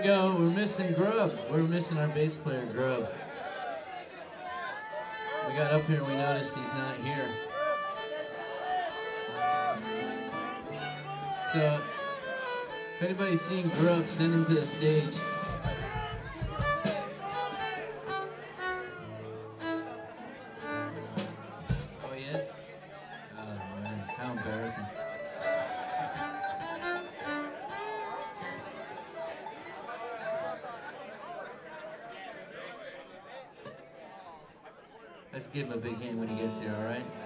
go. We're missing Grub. We're missing our bass player, Grub. We got up here and we noticed he's not here. So, if anybody's seen Grub, send him to the stage. Oh, he is? Oh, man, how embarrassing. Let's give him a big hand when he gets here, all right?